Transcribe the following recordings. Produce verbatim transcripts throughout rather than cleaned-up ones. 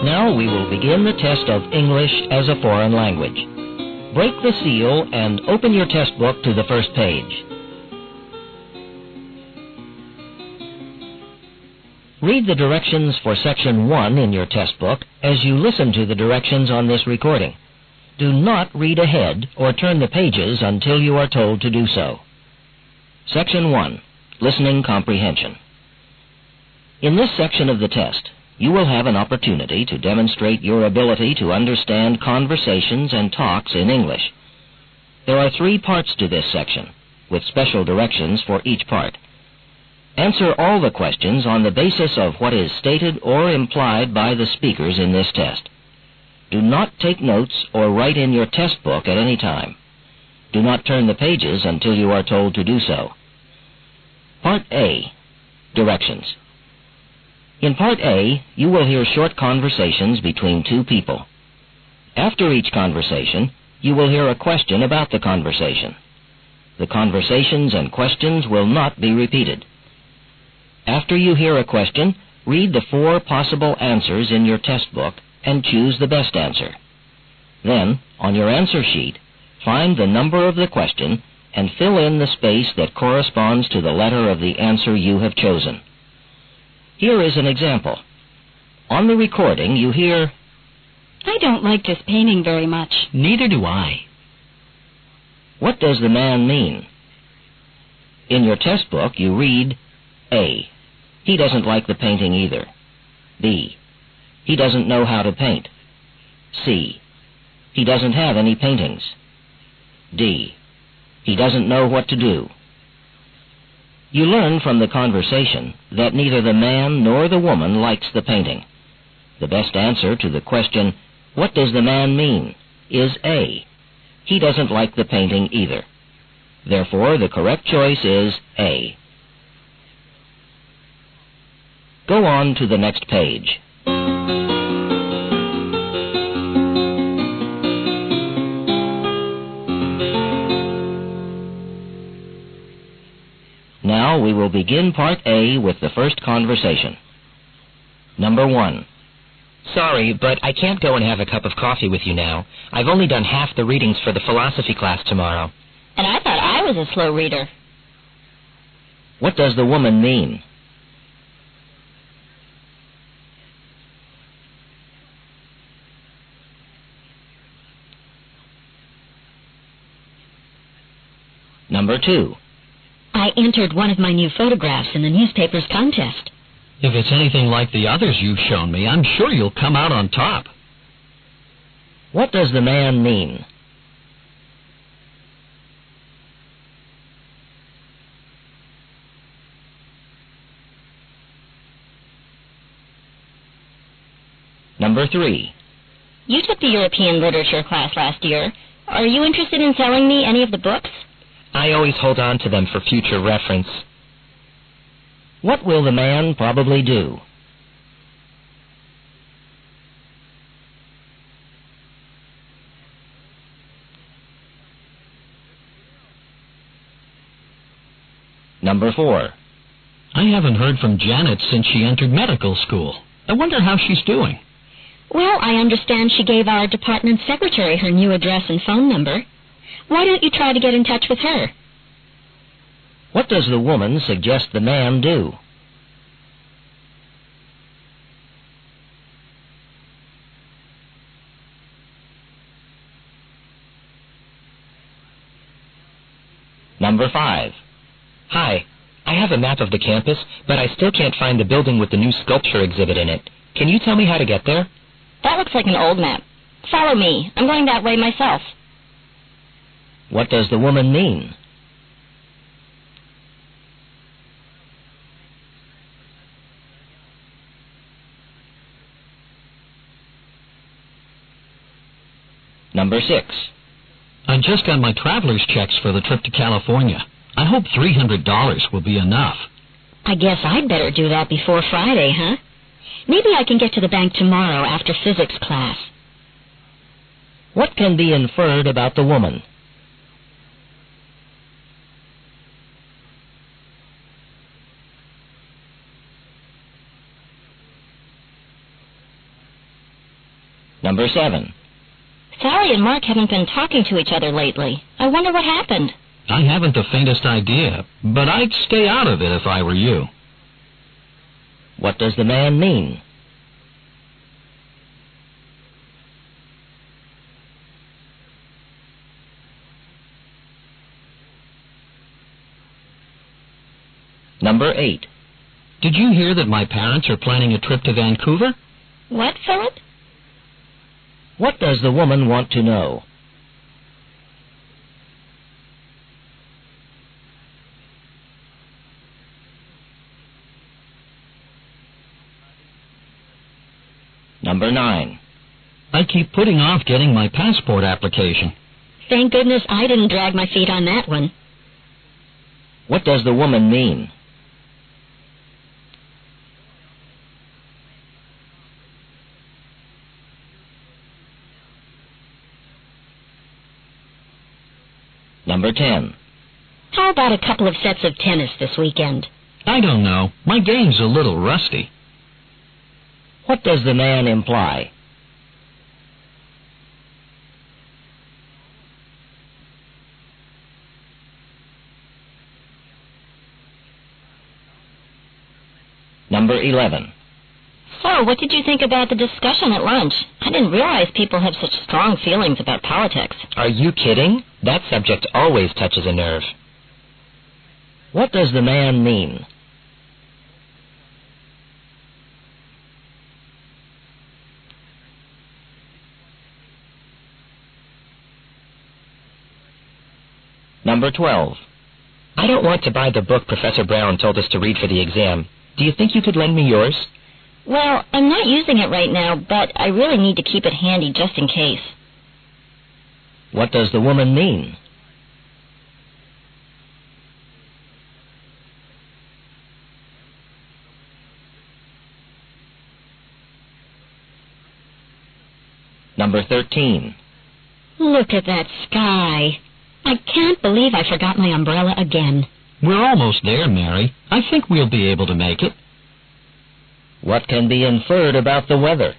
Now we will begin the test of English as a foreign language. Break the seal and open your test book to the first page. Read the directions for Section one in your test book as you listen to the directions on this recording. Do not read ahead or turn the pages until you are told to do so. Section one, Listening Comprehension. In this section of the test, you will have an opportunity to demonstrate your ability to understand conversations and talks in English. There are three parts to this section, with special directions for each part. Answer all the questions on the basis of what is stated or implied by the speakers in this test. Do not take notes or write in your test book at any time. Do not turn the pages until you are told to do so. Part A, Directions. In Part A, you will hear short conversations between two people. After each conversation, you will hear a question about the conversation. The conversations and questions will not be repeated. After you hear a question, read the four possible answers in your test book and choose the best answer. Then, on your answer sheet, find the number of the question and fill in the space that corresponds to the letter of the answer you have chosen. Here is an example. On the recording, you hear, "I don't like this painting very much." "Neither do I." What does the man mean? In your test book, you read, A. He doesn't like the painting either. B. He doesn't know how to paint. C. He doesn't have any paintings. D. He doesn't know what to do. You learn from the conversation that neither the man nor the woman likes the painting. The best answer to the question, "What does the man mean?" is A. He doesn't like the painting either. Therefore, the correct choice is A. Go on to the next page. Now we will begin Part A with the first conversation. Number one. "Sorry, but I can't go and have a cup of coffee with you now. I've only done half the readings for the philosophy class tomorrow." And I thought I was a slow reader. What does the woman mean? Number two. "I entered one of my new photographs in the newspaper's contest." "If it's anything like the others you've shown me, I'm sure you'll come out on top." What does the man mean? Number three. "You took the European literature class last year. Are you interested in selling me any of the books?" "I always hold on to them for future reference." What will the man probably do? Number four. "I haven't heard from Janet since she entered medical school. I wonder how she's doing." "Well, I understand she gave our department secretary her new address and phone number. Why don't you try to get in touch with her?" What does the woman suggest the man do? Number five. "Hi, I have a map of the campus, but I still can't find the building with the new sculpture exhibit in it. Can you tell me how to get there?" "That looks like an old map. Follow me. I'm going that way myself." What does the woman mean? Number six. "I just got my traveler's checks for the trip to California. I hope three hundred dollars will be enough." "I guess I'd better do that before Friday, huh? Maybe I can get to the bank tomorrow after physics class." What can be inferred about the woman? Number seven. Sally and Mark haven't been talking to each other lately. I wonder what happened. I haven't the faintest idea, but I'd stay out of it if I were you. What does the man mean? Number eight. Did you hear that my parents are planning a trip to Vancouver? What, Philip? What does the woman want to know? Number nine. I keep putting off getting my passport application. Thank goodness I didn't drag my feet on that one. What does the woman mean? Number ten. How about a couple of sets of tennis this weekend? I don't know. My game's a little rusty. What does the man imply? Number eleven. So, what did you think about the discussion at lunch? I didn't realize people have such strong feelings about politics. Are you kidding? That subject always touches a nerve. What does the man mean? Number twelve. I don't want to buy the book Professor Brown told us to read for the exam. Do you think you could lend me yours? Well, I'm not using it right now, but I really need to keep it handy just in case. What does the woman mean? Number thirteen. Look at that sky. I can't believe I forgot my umbrella again. We're almost there, Mary. I think we'll be able to make it. What can be inferred about the weather?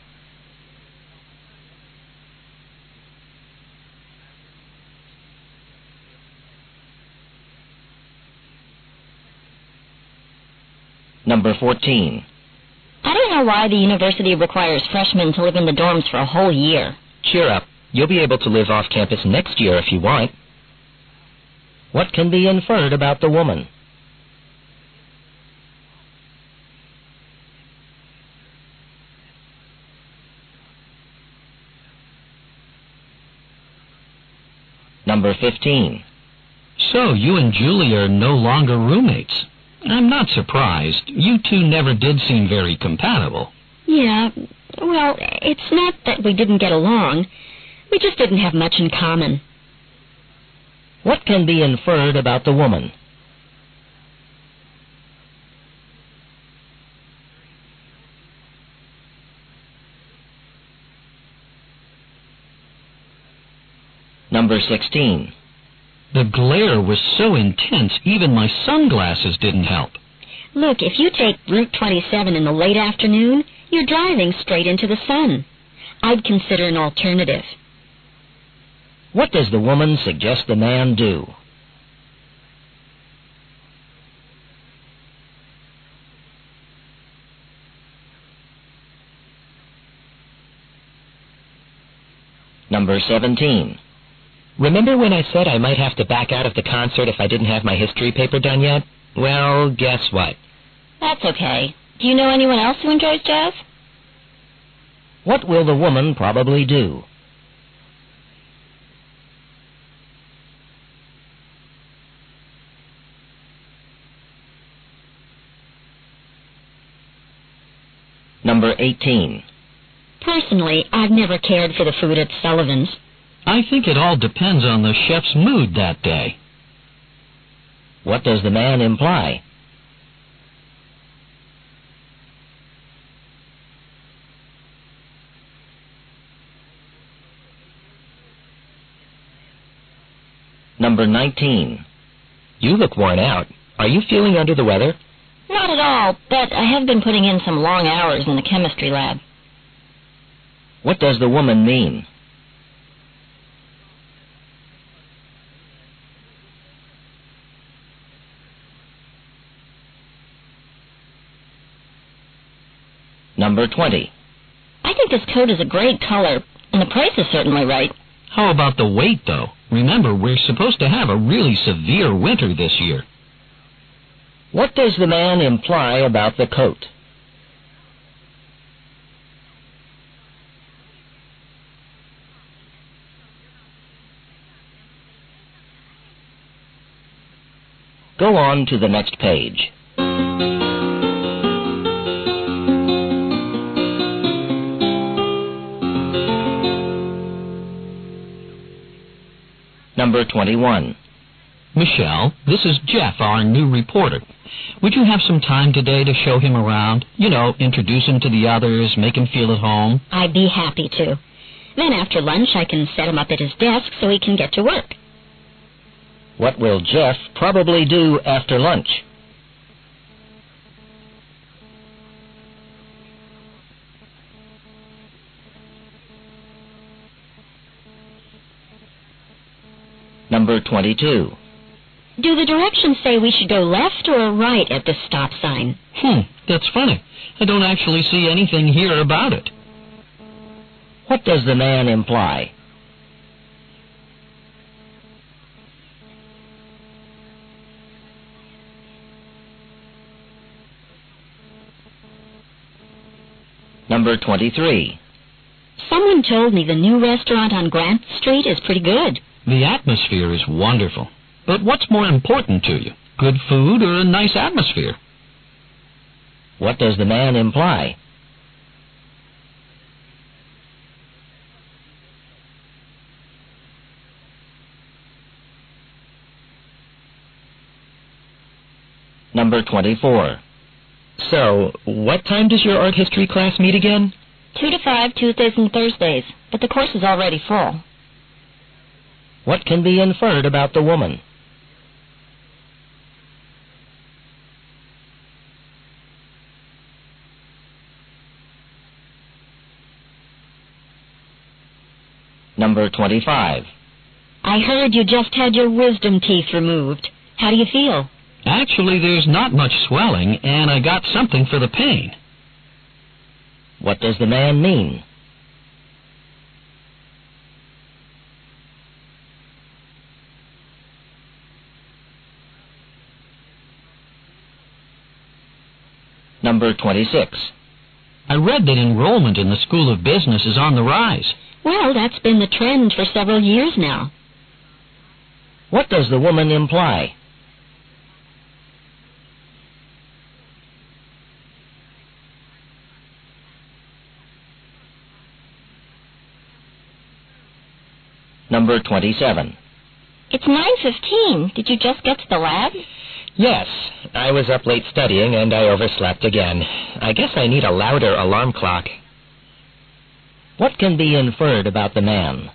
Number fourteen. I don't know why the university requires freshmen to live in the dorms for a whole year. Cheer up. You'll be able to live off campus next year if you want. What can be inferred about the woman? Number fifteen. So, you and Julie are no longer roommates. I'm not surprised. You two never did seem very compatible. Yeah, well, it's not that we didn't get along. We just didn't have much in common. What can be inferred about the woman? Number sixteen. The glare was so intense, even my sunglasses didn't help. Look, if you take Route twenty-seven in the late afternoon, you're driving straight into the sun. I'd consider an alternative. What does the woman suggest the man do? Number seventeen. Remember when I said I might have to back out of the concert if I didn't have my history paper done yet? Well, guess what? That's okay. Do you know anyone else who enjoys jazz? What will the woman probably do? Number eighteen. Personally, I've never cared for the food at Sullivan's. I think it all depends on the chef's mood that day. What does the man imply? Number nineteen. You look worn out. Are you feeling under the weather? Not at all, but I have been putting in some long hours in the chemistry lab. What does the woman mean? Number twenty. I think this coat is a great color, and the price is certainly right. How about the weight, though? Remember, we're supposed to have a really severe winter this year. What does the man imply about the coat? Go on to the next page. Number twenty-one. Michelle, this is Jeff, our new reporter. Would you have some time today to show him around? You know, introduce him to the others, make him feel at home. I'd be happy to. Then after lunch I can set him up at his desk so he can get to work. What will Jeff probably do after lunch? Number twenty-two. Do the directions say we should go left or right at this stop sign? Hmm, that's funny. I don't actually see anything here about it. What does the man imply? Number twenty-three. Someone told me the new restaurant on Grant Street is pretty good. The atmosphere is wonderful. But what's more important to you? Good food or a nice atmosphere? What does the man imply? Number twenty-four. So, what time does your art history class meet again? Two to five, Tuesdays and Thursdays, but the course is already full. What can be inferred about the woman? Number twenty-five. I heard you just had your wisdom teeth removed. How do you feel? Actually, there's not much swelling, and I got something for the pain. What does the man mean? Number twenty-six. I read that enrollment in the School of Business is on the rise. Well, that's been the trend for several years now. What does the woman imply? Number twenty-seven. It's nine fifteen. Did you just get to the lab? Yes, I was up late studying and I overslept again. I guess I need a louder alarm clock. What can be inferred about the man?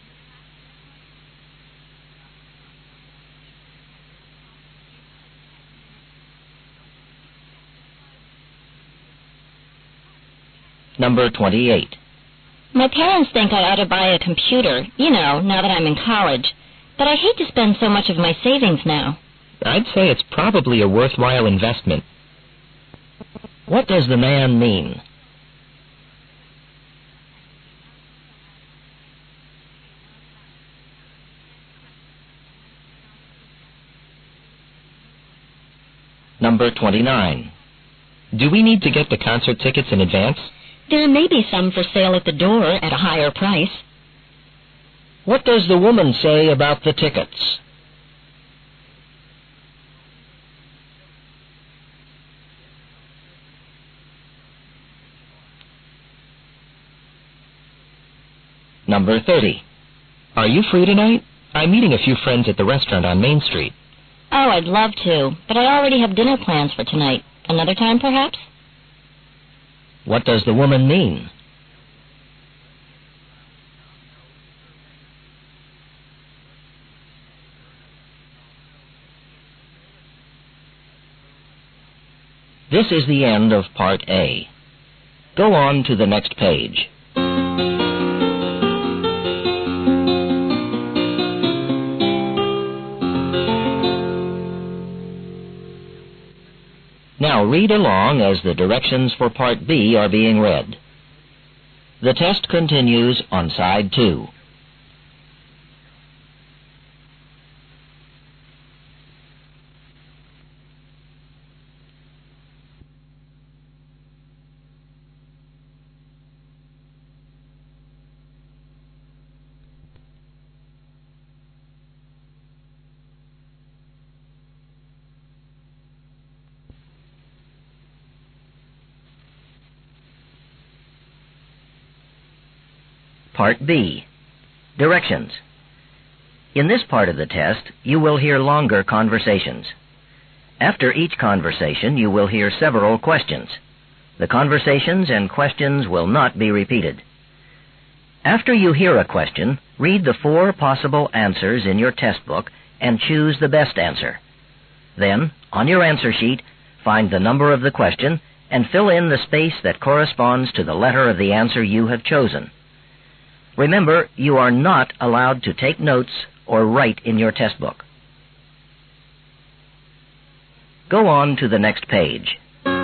Number twenty-eight. My parents think I ought to buy a computer, you know, now that I'm in college. But I hate to spend so much of my savings now. I'd say it's probably a worthwhile investment. What does the man mean? Number twenty-nine. Do we need to get the concert tickets in advance? There may be some for sale at the door at a higher price. What does the woman say about the tickets? Number thirty. Are you free tonight? I'm meeting a few friends at the restaurant on Main Street. Oh, I'd love to, but I already have dinner plans for tonight. Another time, perhaps? What does the woman mean? This is the end of Part A. Go on to the next page. Now read along as the directions for Part B are being read. The test continues on side two. Part B. Directions. In this part of the test, you will hear longer conversations. After each conversation, you will hear several questions. The conversations and questions will not be repeated. After you hear a question, read the four possible answers in your test book and choose the best answer. Then, on your answer sheet, find the number of the question and fill in the space that corresponds to the letter of the answer you have chosen. Remember, you are not allowed to take notes or write in your test book. Go on to the next page.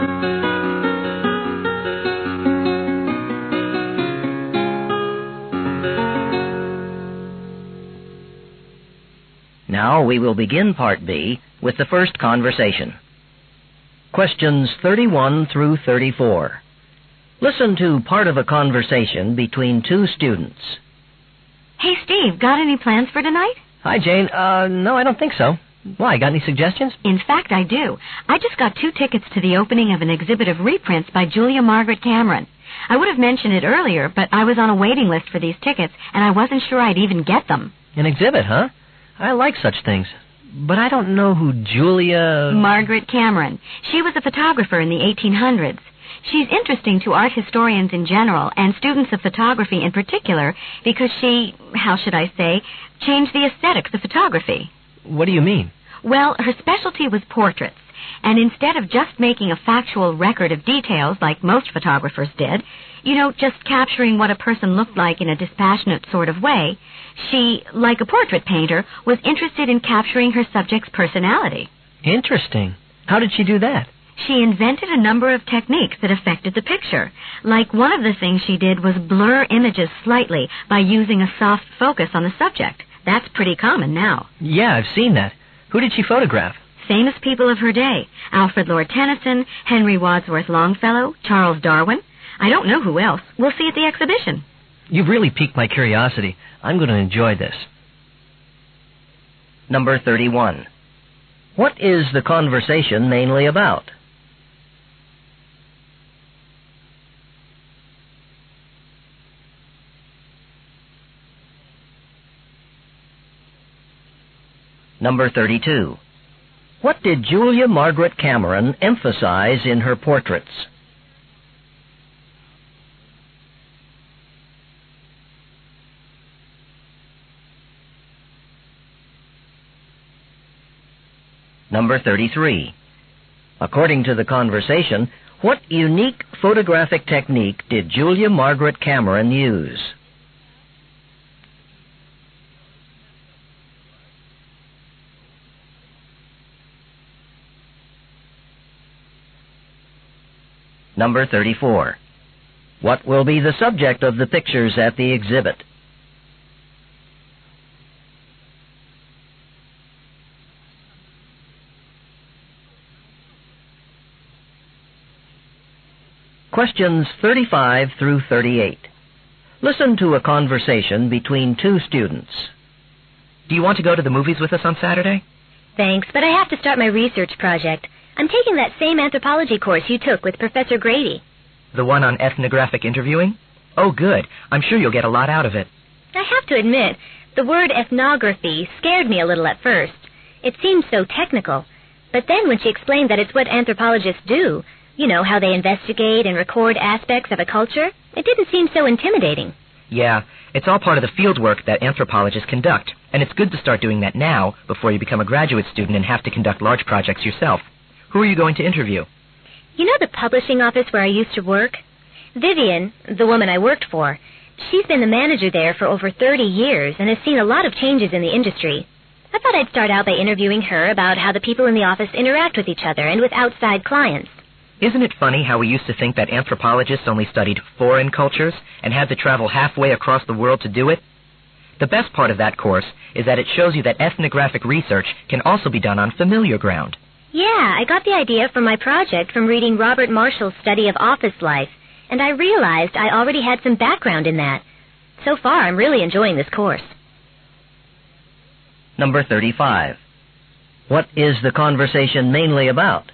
Now we will begin Part B with the first conversation. Questions thirty-one through thirty-four. Listen to part of a conversation between two students. Hey, Steve, got any plans for tonight? Hi, Jane. Uh, no, I don't think so. Why, got any suggestions? In fact, I do. I just got two tickets to the opening of an exhibit of reprints by Julia Margaret Cameron. I would have mentioned it earlier, but I was on a waiting list for these tickets, and I wasn't sure I'd even get them. An exhibit, huh? I like such things. But I don't know who Julia... Margaret Cameron. She was a photographer in the eighteen hundreds. She's interesting to art historians in general and students of photography in particular because she, how should I say, changed the aesthetics of photography. What do you mean? Well, her specialty was portraits, and instead of just making a factual record of details like most photographers did, you know, just capturing what a person looked like in a dispassionate sort of way, she, like a portrait painter, was interested in capturing her subject's personality. Interesting. How did she do that? She invented a number of techniques that affected the picture. Like one of the things she did was blur images slightly by using a soft focus on the subject. That's pretty common now. Yeah, I've seen that. Who did she photograph? Famous people of her day. Alfred Lord Tennyson, Henry Wadsworth Longfellow, Charles Darwin. I don't know who else. We'll see at the exhibition. You've really piqued my curiosity. I'm going to enjoy this. Number thirty-one. What is the conversation mainly about? Number thirty-two. What did Julia Margaret Cameron emphasize in her portraits? Number thirty-three. According to the conversation, what unique photographic technique did Julia Margaret Cameron use? Number thirty-four. What will be the subject of the pictures at the exhibit? Questions thirty-five through thirty-eight. Listen to a conversation between two students. Do you want to go to the movies with us on Saturday? Thanks, but I have to start my research project. I'm taking that same anthropology course you took with Professor Grady. The one on ethnographic interviewing? Oh, good. I'm sure you'll get a lot out of it. I have to admit, the word ethnography scared me a little at first. It seemed so technical. But then when she explained that it's what anthropologists do, you know, how they investigate and record aspects of a culture, it didn't seem so intimidating. Yeah, it's all part of the field work that anthropologists conduct, and it's good to start doing that now before you become a graduate student and have to conduct large projects yourself. Who are you going to interview? You know the publishing office where I used to work? Vivian, the woman I worked for, she's been the manager there for over thirty years and has seen a lot of changes in the industry. I thought I'd start out by interviewing her about how the people in the office interact with each other and with outside clients. Isn't it funny how we used to think that anthropologists only studied foreign cultures and had to travel halfway across the world to do it? The best part of that course is that it shows you that ethnographic research can also be done on familiar ground. Yeah, I got the idea for my project from reading Robert Marshall's study of office life, and I realized I already had some background in that. So far, I'm really enjoying this course. Number thirty-five. What is the conversation mainly about?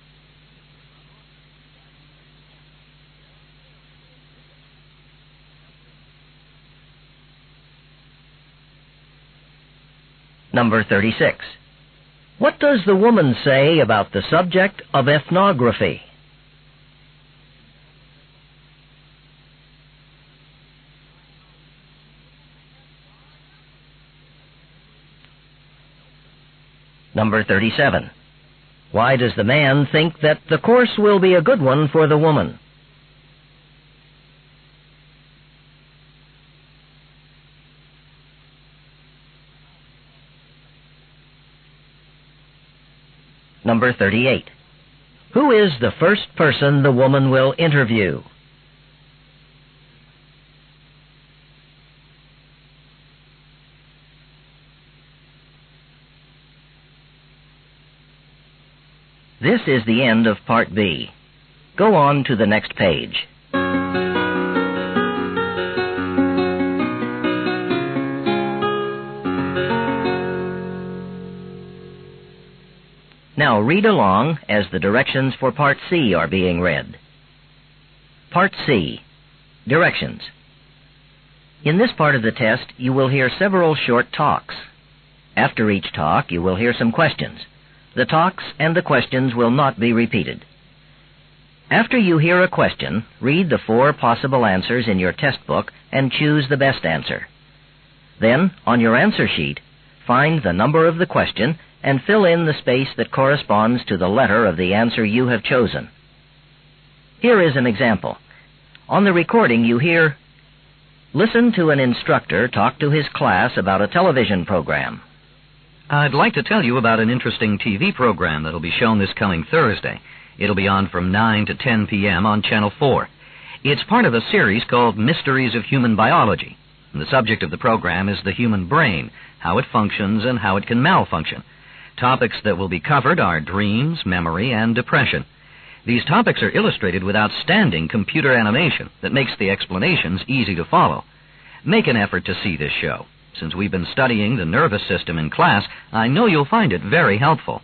Number thirty-six. What does the woman say about the subject of ethnography? Number thirty-seven. Why does the man think that the course will be a good one for the woman? Number thirty-eight. Who is the first person the woman will interview? This is the end of Part B. Go on to the next page. Now read along as the directions for Part C are being read. Part C. Directions. In this part of the test, you will hear several short talks. After each talk, you will hear some questions. The talks and the questions will not be repeated. After you hear a question, read the four possible answers in your test book and choose the best answer. Then, on your answer sheet, find the number of the question and fill in the space that corresponds to the letter of the answer you have chosen. Here is an example. On the recording you hear, "Listen to an instructor talk to his class about a television program." I'd like to tell you about an interesting T V program that'll be shown this coming Thursday. It'll be on from nine to ten p.m. on Channel four. It's part of a series called Mysteries of Human Biology. And the subject of the program is the human brain, how it functions and how it can malfunction. Topics that will be covered are dreams, memory, and depression. These topics are illustrated with outstanding computer animation that makes the explanations easy to follow. Make an effort to see this show. Since we've been studying the nervous system in class, I know you'll find it very helpful.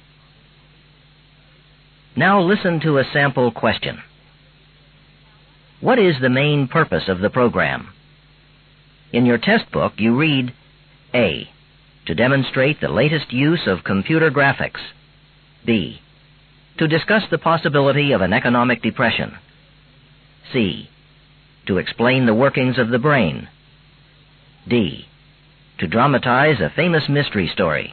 Now listen to a sample question. What is the main purpose of the program? In your test book, you read, A. To demonstrate the latest use of computer graphics. B. To discuss the possibility of an economic depression. C. To explain the workings of the brain. D. To dramatize a famous mystery story.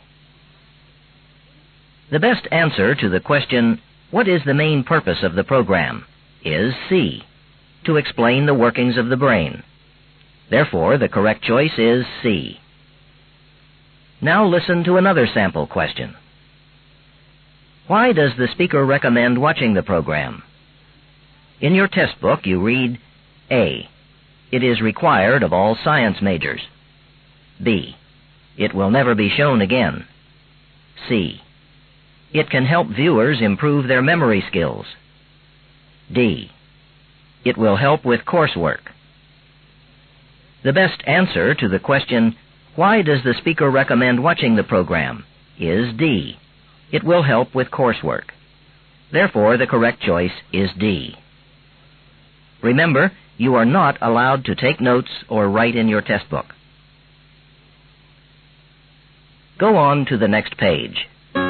The best answer to the question, what is the main purpose of the program, is C. To explain the workings of the brain. Therefore, the correct choice is C. Now listen to another sample question. Why does the speaker recommend watching the program? In your test book, you read, A. It is required of all science majors. B. It will never be shown again. C. It can help viewers improve their memory skills. D. It will help with coursework. The best answer to the question, why does the speaker recommend watching the program, is D. It will help with coursework. Therefore, the correct choice is D. Remember, you are not allowed to take notes or write in your test book. Go on to the next page.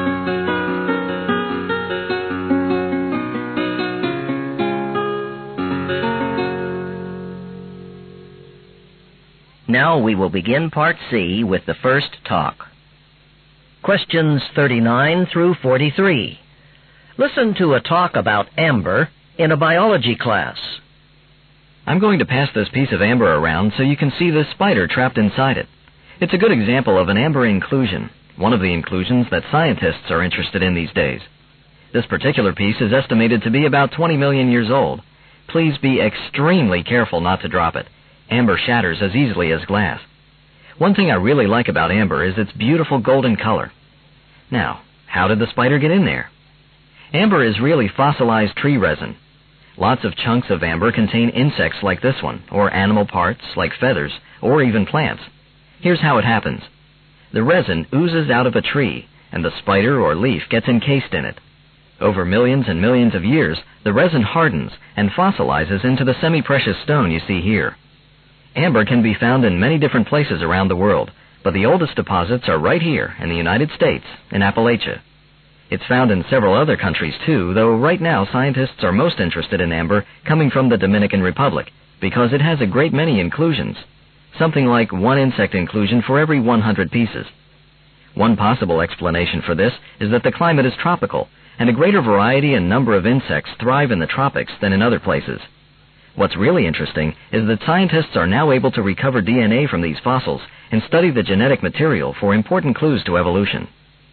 Now we will begin Part C with the first talk. Questions thirty-nine through forty-three. Listen to a talk about amber in a biology class. I'm going to pass this piece of amber around so you can see the spider trapped inside it. It's a good example of an amber inclusion, one of the inclusions that scientists are interested in these days. This particular piece is estimated to be about twenty million years old. Please be extremely careful not to drop it. Amber shatters as easily as glass. One thing I really like about amber is its beautiful golden color. Now, how did the spider get in there? Amber is really fossilized tree resin. Lots of chunks of amber contain insects like this one, or animal parts like feathers, or even plants. Here's how it happens. The resin oozes out of a tree, and the spider or leaf gets encased in it. Over millions and millions of years, the resin hardens and fossilizes into the semi-precious stone you see here. Amber can be found in many different places around the world, but the oldest deposits are right here in the United States, in Appalachia. It's found in several other countries too, though right now scientists are most interested in amber coming from the Dominican Republic, because it has a great many inclusions, something like one insect inclusion for every one hundred pieces. One possible explanation for this is that the climate is tropical, and a greater variety and number of insects thrive in the tropics than in other places. What's really interesting is that scientists are now able to recover D N A from these fossils and study the genetic material for important clues to evolution.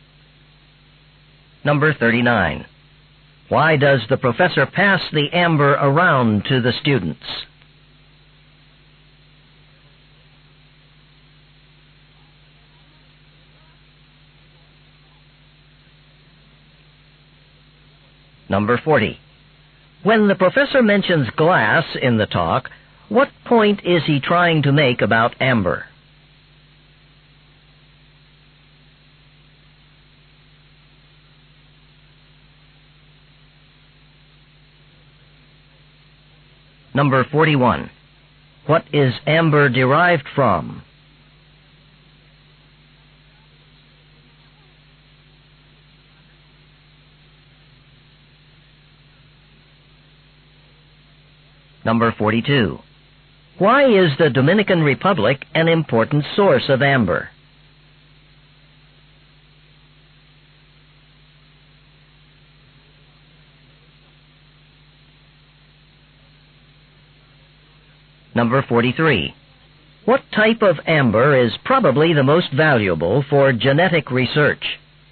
Number thirty-nine. Why does the professor pass the amber around to the students? Number forty. When the professor mentions glass in the talk, what point is he trying to make about amber? Number forty-one. What is amber derived from? Number forty-two. Why is the Dominican Republic an important source of amber? Number forty-three. What type of amber is probably the most valuable for genetic research?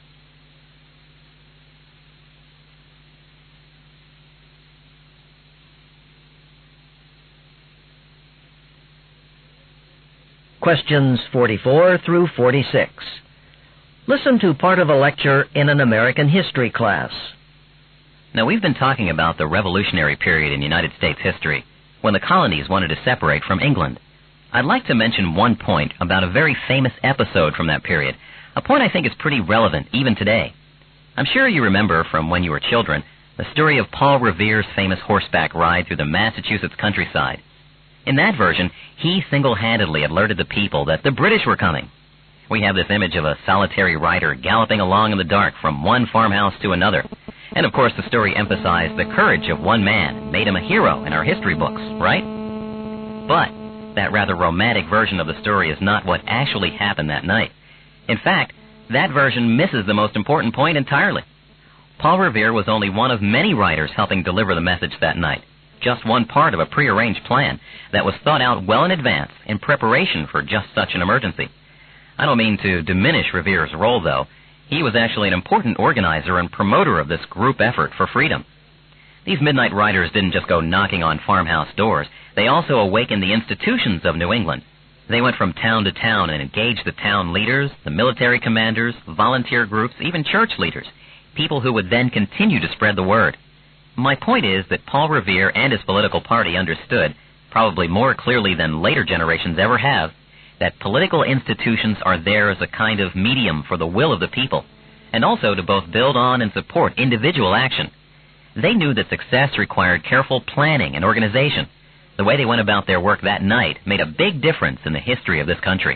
Questions forty-four through forty-six. Listen to part of a lecture in an American history class. Now, we've been talking about the Revolutionary period in United States history, when the colonies wanted to separate from England. I'd like to mention one point about a very famous episode from that period, a point I think is pretty relevant even today. I'm sure you remember from when you were children the story of Paul Revere's famous horseback ride through the Massachusetts countryside. In that version, he single-handedly alerted the people that the British were coming. We have this image of a solitary rider galloping along in the dark from one farmhouse to another. And of course the story emphasized the courage of one man and made him a hero in our history books, right? But that rather romantic version of the story is not what actually happened that night. In fact, that version misses the most important point entirely. Paul Revere was only one of many riders helping deliver the message that night. Just one part of a prearranged plan that was thought out well in advance in preparation for just such an emergency. I don't mean to diminish Revere's role, though. He was actually an important organizer and promoter of this group effort for freedom. These midnight riders didn't just go knocking on farmhouse doors. They also awakened the institutions of New England. They went from town to town and engaged the town leaders, the military commanders, volunteer groups, even church leaders, people who would then continue to spread the word. My point is that Paul Revere and his political party understood, probably more clearly than later generations ever have, that political institutions are there as a kind of medium for the will of the people, and also to both build on and support individual action. They knew that success required careful planning and organization. The way they went about their work that night made a big difference in the history of this country.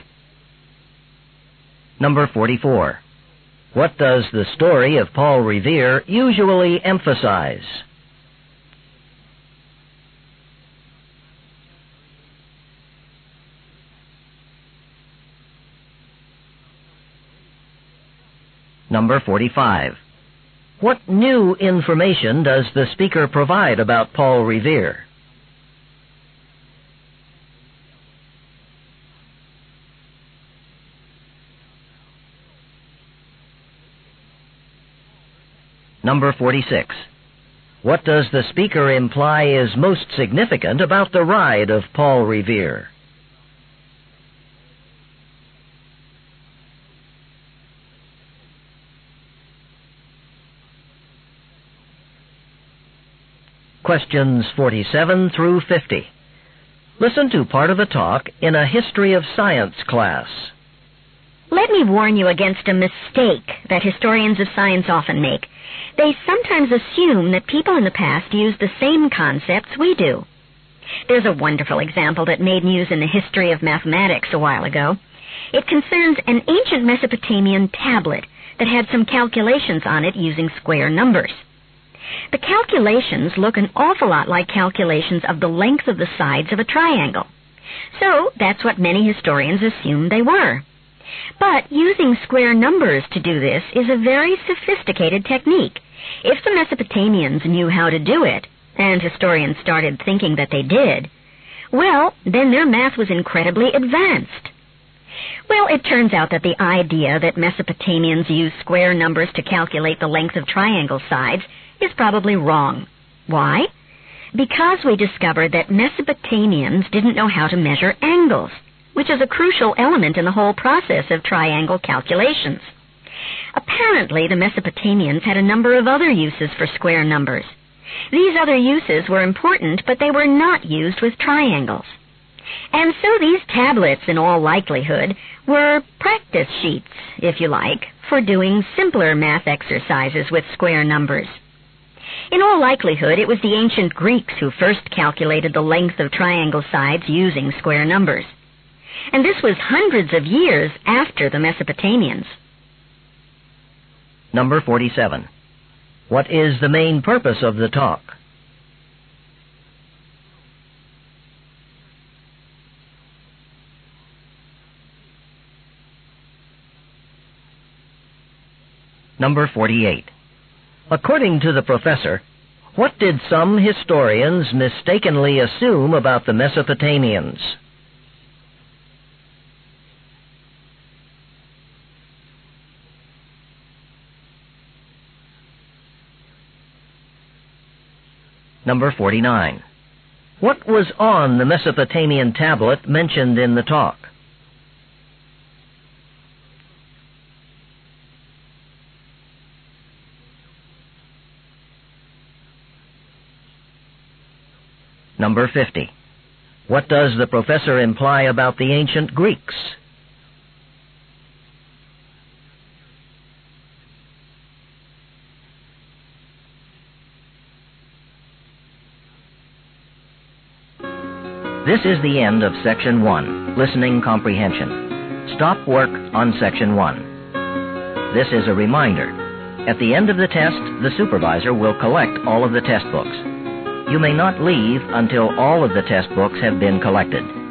Number forty-four. What does the story of Paul Revere usually emphasize? Number forty-five. What new information does the speaker provide about Paul Revere? Number forty-six. What does the speaker imply is most significant about the ride of Paul Revere? Questions forty-seven through fifty. Listen to part of the talk in a history of science class. Let me warn you against a mistake that historians of science often make. They sometimes assume that people in the past used the same concepts we do. There's a wonderful example that made news in the history of mathematics a while ago. It concerns an ancient Mesopotamian tablet that had some calculations on it using square numbers. The calculations look an awful lot like calculations of the length of the sides of a triangle. So that's what many historians assume they were. But using square numbers to do this is a very sophisticated technique. If the Mesopotamians knew how to do it, and historians started thinking that they did, well, then their math was incredibly advanced. Well, it turns out that the idea that Mesopotamians used square numbers to calculate the length of triangle sides is probably wrong. Why? Because we discovered that Mesopotamians didn't know how to measure angles, which is a crucial element in the whole process of triangle calculations. Apparently, the Mesopotamians had a number of other uses for square numbers. These other uses were important, but they were not used with triangles. And so these tablets, in all likelihood, were practice sheets, if you like, for doing simpler math exercises with square numbers. In all likelihood, it was the ancient Greeks who first calculated the length of triangle sides using square numbers. And this was hundreds of years after the Mesopotamians. Number forty-seven. What is the main purpose of the talk? Number forty-eight. According to the professor, what did some historians mistakenly assume about the Mesopotamians? Number forty-nine. What was on the Mesopotamian tablet mentioned in the talk? Number fifty. What does the professor imply about the ancient Greeks? This is the end of Section one, Listening Comprehension. Stop work on Section one. This is a reminder. At the end of the test, the supervisor will collect all of the test books. You may not leave until all of the test books have been collected.